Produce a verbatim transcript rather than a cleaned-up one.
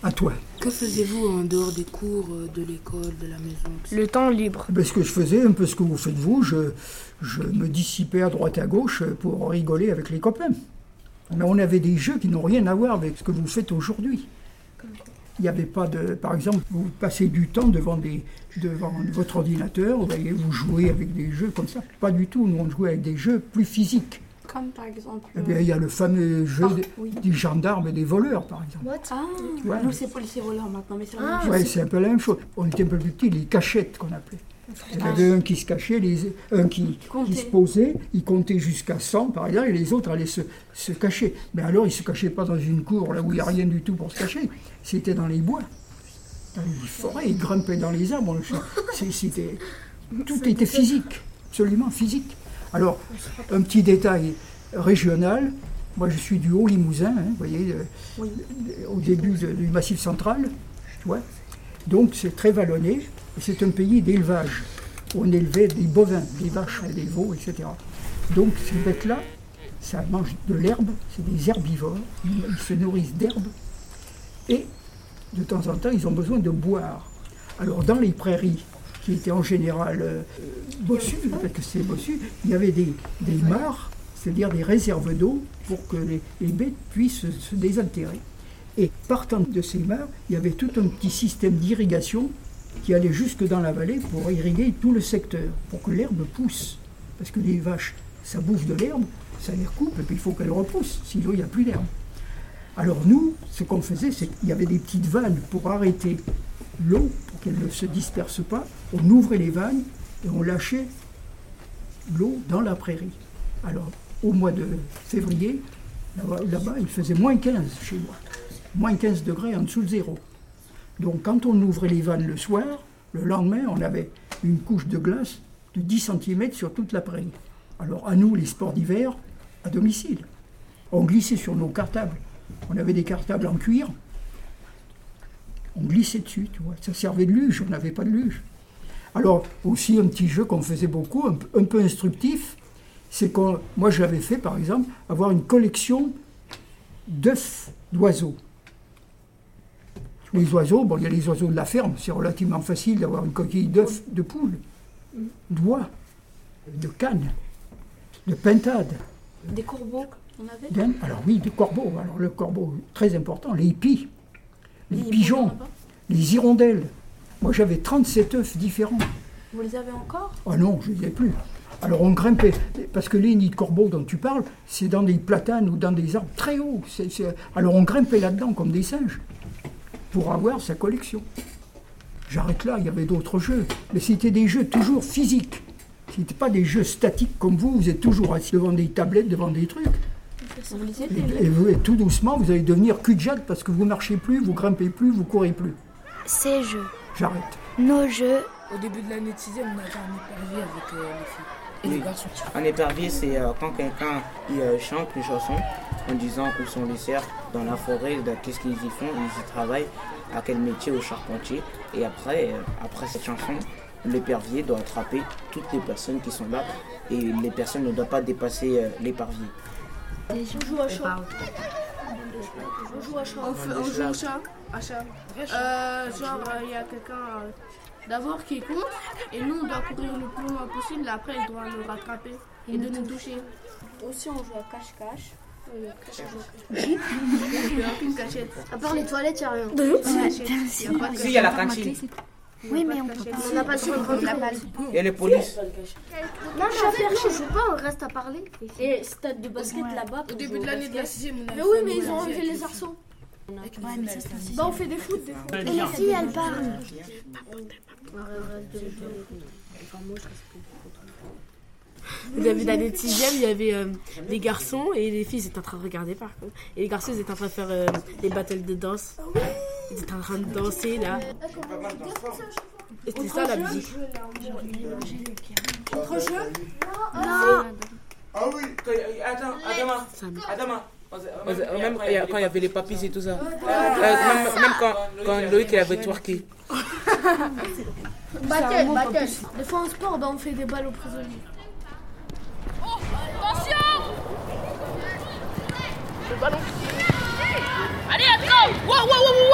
À toi. Que faisiez-vous en dehors des cours, de l'école, de la maison? Le temps libre. Ben, ce que je faisais, un peu ce que vous faites vous, je, je me dissipais à droite et à gauche pour rigoler avec les copains. Mais on avait des jeux qui n'ont rien à voir avec ce que vous faites aujourd'hui. Il n'y avait pas de... Par exemple, vous passez du temps devant, des, devant votre ordinateur, vous voyez, vous jouez avec des jeux comme ça. Pas du tout, nous on jouait avec des jeux plus physiques. Comme par exemple... Eh bien, il y a le fameux jeu Ah, des, oui. des gendarmes et des voleurs, par exemple. What? Ah, Ouais. nous c'est policiers voleurs maintenant, mais c'est la Ah, même Ouais, chose. c'est un peu la même chose. On était un peu plus petits, les cachettes qu'on appelait. Il y en avait un qui se cachait, les, un qui, qui se posait, il comptait jusqu'à cent par exemple, et les autres allaient se, se cacher. Mais alors, ils ne se cachaient pas dans une cour, là où il n'y a rien du tout pour se cacher. C'était dans les bois, dans les forêts, ils grimpaient dans les arbres. C'est- C'était, tout était physique, absolument physique. Alors, un petit détail régional, moi je suis du Haut-Limousin, hein, vous voyez, euh, Oui. au début de- du Massif central, tu vois. Donc c'est très vallonné, et c'est un pays d'élevage. On élevait des bovins, des vaches, des veaux, et cetera. Donc ces bêtes-là, ça mange de l'herbe, c'est des herbivores, ils ils se nourrissent d'herbe, et de temps en temps, ils ont besoin de boire. Alors dans les prairies, qui étaient en général euh, bossues, parce que c'est bossu, il y avait des, des mares, c'est-à-dire des réserves d'eau, pour que les, les bêtes puissent se, se désaltérer. Et partant de ces mares, il y avait tout un petit système d'irrigation qui allait jusque dans la vallée pour irriguer tout le secteur, pour que l'herbe pousse. Parce que les vaches, ça bouffe de l'herbe, ça les recoupe, et puis il faut qu'elles repoussent, sinon il n'y a plus d'herbe. Alors nous, ce qu'on faisait, c'est qu'il y avait des petites vannes pour arrêter l'eau, pour qu'elle ne se disperse pas. On ouvrait les vannes et on lâchait l'eau dans la prairie. Alors, au mois de février, là-bas, là-bas, il faisait moins quinze chez moi. Moins quinze degrés en dessous de zéro. Donc quand on ouvrait les vannes le soir, le lendemain, on avait une couche de glace de dix centimètres sur toute la prairie. Alors à nous, les sports d'hiver, à domicile. On glissait sur nos cartables. On avait des cartables en cuir. On glissait dessus, tu vois. Ça servait de luge, on n'avait pas de luge. Alors aussi un petit jeu qu'on faisait beaucoup, un, peu- un peu instructif, c'est que moi j'avais fait par exemple avoir une collection d'œufs d'oiseaux. Les oiseaux, bon, il y a les oiseaux de la ferme, c'est relativement facile d'avoir une coquille d'œufs de poule, d'oies, de cannes, de pintades. Des corbeaux, on avait? D'un- Alors oui, des corbeaux. Alors le corbeau, très important, les hippies, les, Les pigeons, hiboux, les hirondelles. Moi j'avais trente-sept œufs différents. Vous les avez encore? Ah non, je ne les ai plus. Alors on grimpait, parce que les nids de corbeaux dont tu parles, c'est dans des platanes ou dans des arbres très hauts. C'est- c'est- Alors on grimpait là-dedans comme des singes, pour avoir sa collection. J'arrête là, il y avait d'autres jeux, mais c'était des jeux toujours physiques. Ce n'était pas des jeux statiques comme vous, vous êtes toujours assis devant des tablettes, devant des trucs. Vous lisez Et, les et vous, et tout doucement, vous allez devenir cul-de-jatte parce que vous marchez plus, vous grimpez plus, vous courez plus. Ces jeux, J'arrête. nos jeux, Au début de l'année de sixième, on avait un épervier avec euh, les filles et Oui. les garçons. Un épervier, c'est euh, quand quelqu'un il, euh, chante une chanson en disant où sont les cerfs dans la forêt, de- qu'est-ce qu'ils y font, ils y travaillent, à quel métier, au charpentier. Et après, euh, après cette chanson, l'épervier doit attraper toutes les personnes qui sont là et les personnes ne doivent pas dépasser euh, l'épervier. On joue à chat. On joue à chat. On, fait- on joue au chat, à chat. Euh, genre, il y a quelqu'un euh, d'abord qui est contre, et nous on doit courir le plus loin possible, après il doit nous rattraper et de nous toucher. Aussi, on joue à cache-cache. Il n'y a aucune cachette. À part les toilettes, il n'y a rien. Cachette. Il y a pas de Si, il y a la cantine, Oui, mais on peut pas. On n'a pas le droit de rentrer. il y a les polices. Non, chat perché, je joue pas, on reste à parler. Et stade de basket là-bas. Au début de l'année de la sixième, on a Mais fait oui, un mais ils ont basket. enlevé les arceaux. Bah, on fait des foot des fois. Et les filles, elles parlent. Au début de l'année de sixième, il y avait euh, des garçons et les filles étaient en train de regarder par contre. Et les garçons ils étaient en train de faire euh, des battles de danse. Ils étaient en train de danser là. Et c'était ça la musique. Autre jeu? Ah oui, attends, Adama, Adama. Même quand il y avait les papis et tout ça. Euh, Même, même quand, quand Loïc il avait twerké. Battle, battle. Des fois en sport, bah, on fait des balles aux prisonniers. Allez, attends! Wow, wow, wow,